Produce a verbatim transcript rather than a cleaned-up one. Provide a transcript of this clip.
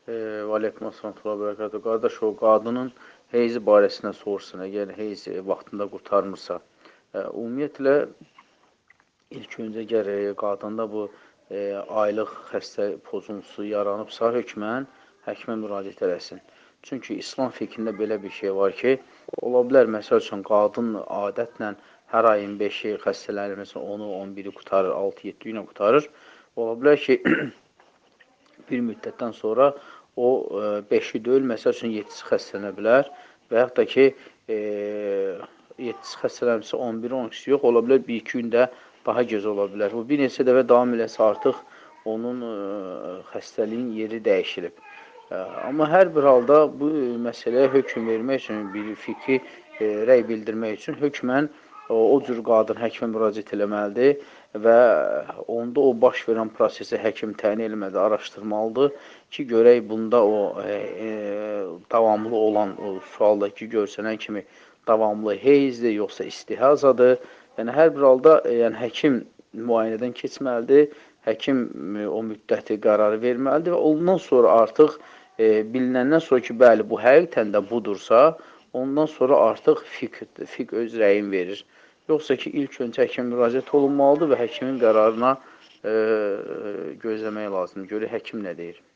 E, və aleykum assalam və bərəkətuhu. Qardaş, o qadının heyzi barəsində soruşsun. Əgər heyz vaxtında qurtarmırsa, e, ümumiyyətlə ilk öncə gərək qadında bu e, aylıq xəstə pozuntusu yaranıbsa, hökmən həkimə müraciət eləsin. Çünki İslam fiqhində belə bir şey var ki, ola bilər, məsəl üçün, qadın adətlə hər ayın beşi xəstələri, məsələn, onu, on biri qutarır, altı yeddi günə qutarır. Ola bilər ki, bir müddətdən sonra o beşi deyil, məsəl üçün yeddisi xəstələnə bilər və yaxud da ki, e, yeddisi xəstələnirsə on biri on ikisi yox, ola bilər bir iki gündə daha gec ola bilər. Bu bir neçə dəfə davam eləsə artıq onun e, xəstəliyin yeri dəyişilib. E, amma hər bir halda bu məsələyə hökm vermək üçün, bir fikri e, rəy bildirmək üçün hökmən o, o cür qadın həkimə müraciət eləməlidir və onda o baş verən prosesi həkim təyin eləməlidir, araşdırmalıdır ki, görək bunda o e, e, davamlı olan o sualdakı görsənən kimi davamlı heyzdir, yoxsa istihazadır. Yəni, hər bir halda e, yəni, həkim müayinədən keçməlidir, həkim e, o müddəti qərarı verməlidir və ondan sonra artıq e, bilinəndən sonra ki, bəli, bu həqiqətən də budursa, ondan sonra artıq fiqh, fiqh öz rəyin verir. Yoxsa ki, ilk öncə həkimə müraciət olunmalıdır və həkimin qərarına e, gözləmək lazımdır. Görək həkim nə deyir.